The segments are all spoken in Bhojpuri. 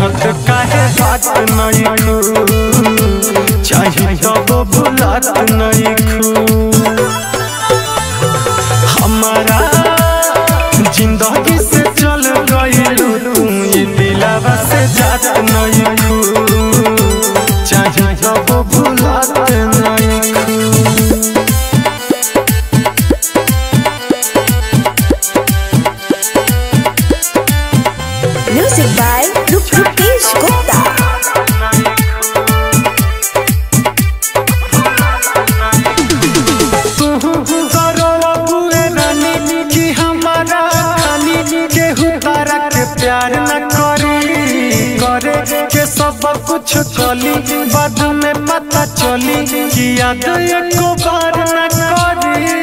बुझत काहे बात नहीं खू चाहे तब भुलात नहीं खू हमारा जिंदगी से चल गइलू तू ये दिलवा से जात नहीं खू चाहे तब भुलात नहीं खू। Music by Rupesh Gupta. प्यार न करी करे के सब कुछ चली बाद में पता चली कि याद एको बार न करी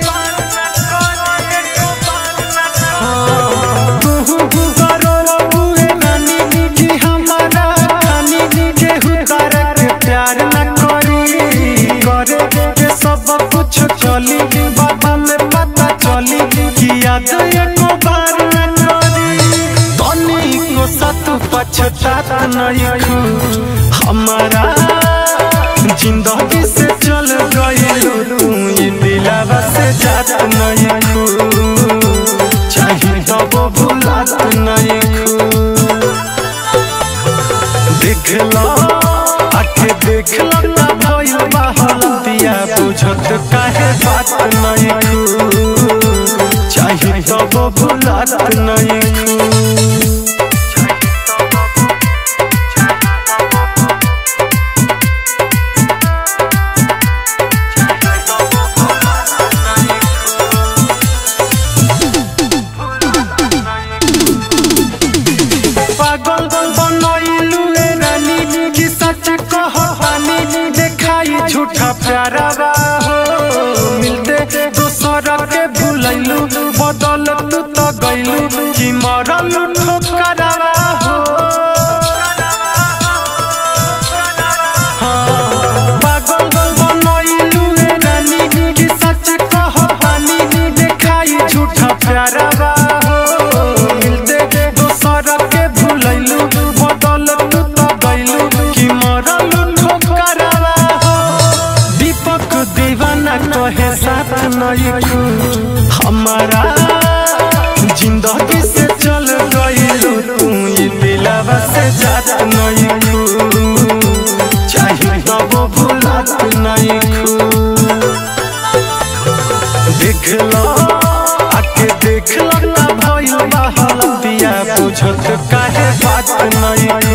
प्यार न करी करे के सब कुछ चली बाद में पता चली कि याद एको बार न सत पछतात नहीं खू हमारा जिंदगी से चल गइलू तू ये दिलवा से जात नहीं खू चाहे तब भुलात नहीं खू। देखला आके देखला ना भइल बा हलतिया बुझत काहे बात नहीं खू चाहे तब भुलात नहीं खू। झूठा प्यारा हो मिलते दूसरा के भूलैलू बदल तू तो गइलू कि मरल ठोकरा हो पागल बनैलू रानी कि सच कहबानी देखाई झूठा प्यारा हो मिलते दूसरा के भूलैलू बदल तू तो गइलू कि मरल ठोकरा दीवाना कहे साथ नहीं खू हमारा जिंदगी से चल गइलू तू ये दिलवा से जात नहीं खू चाहे तब भुलात नहीं खू। देखला आके देखला ना भइल बा हलतिया बुझत काहे बात नहीं